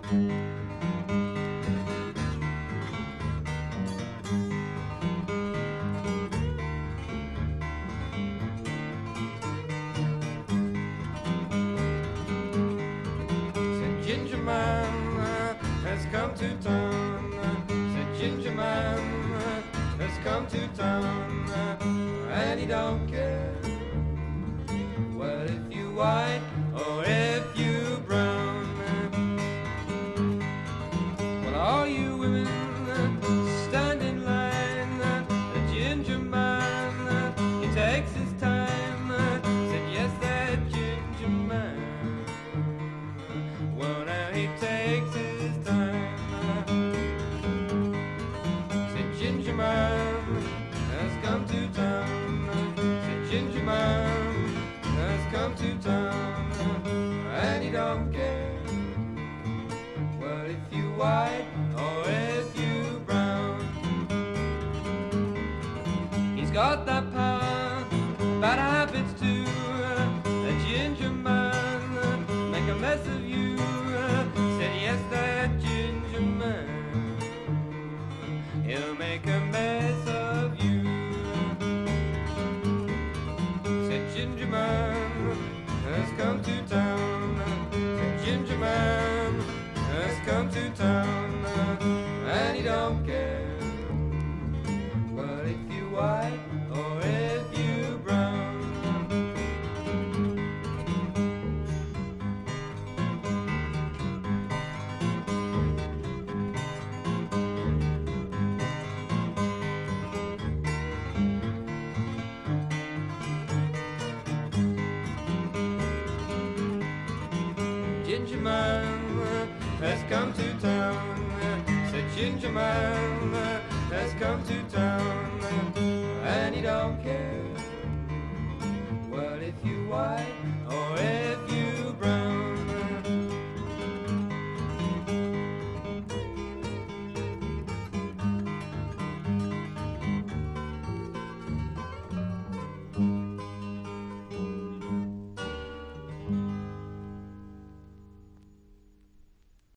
Said Ginger Man has come to town. Said Ginger Man has come to town, and he don't care. Well, if you white or if you brown, well, all you women stand in line. The Ginger Man, he takes his time. Said yes, that Ginger Man. Well, now he takes his time. Said Ginger Man has come to town. Said Ginger Man has come to town, and he don't care. Well, if you white or if you brown, he's got that power, bad habits too. A Ginger Man make a mess of you. Said yes, that Ginger Man, he'll make a mess of you. Said Ginger Man has come to town. Said Ginger Man has come to town, and he don't care. But if you white or if you brown, Ginger Man has come to town. Said Ginger Man has come to town,